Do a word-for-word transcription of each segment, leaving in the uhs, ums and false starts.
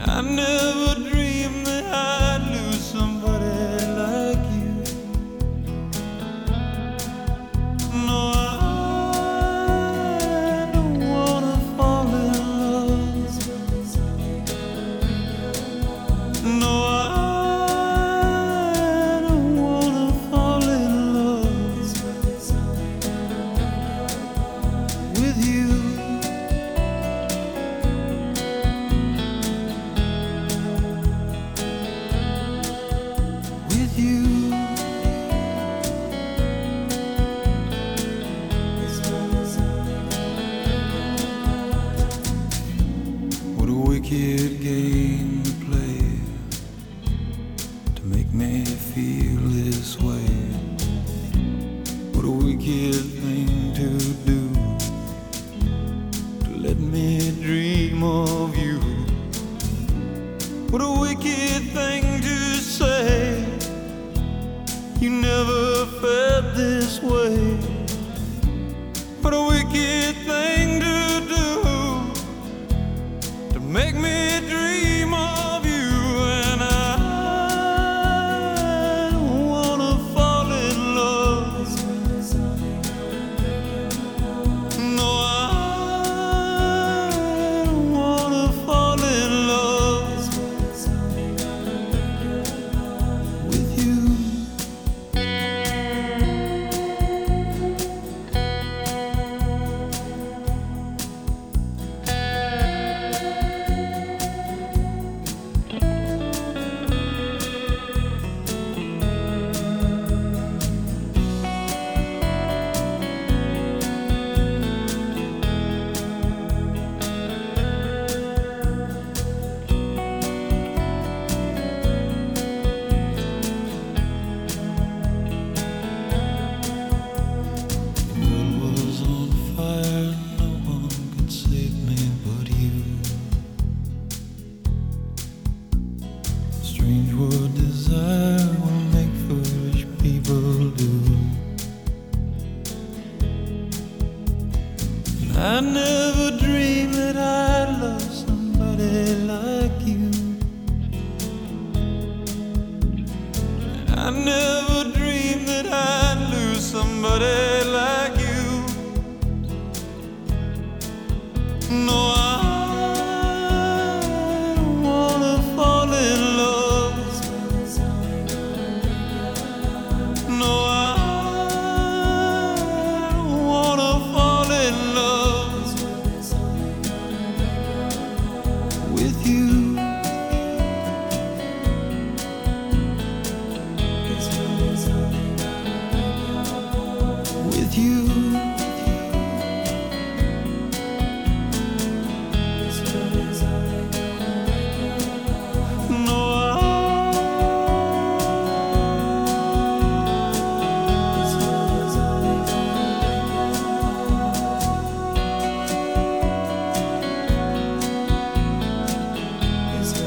I never dreamed that I'd lose somebody like you. No, I don't wanna fall in love. No, I don't wanna fall in love with you. What a wicked game to play to make me feel this way. What a wicked thing to do to let me dream of you. What a wicked thing to say. You never felt this way. What a wicked thing to do to make me dream of you. And I don't wanna fall in love. No, I don't wanna fall in love with you. Strange what desire will make foolish people do. I never dreamed that I'd love somebody like you. I never dreamed that I'd lose somebody like you. No, I with you. With you. No,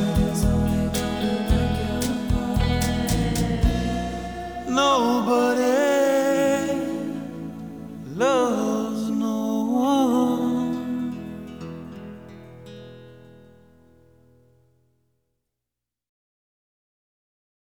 nobody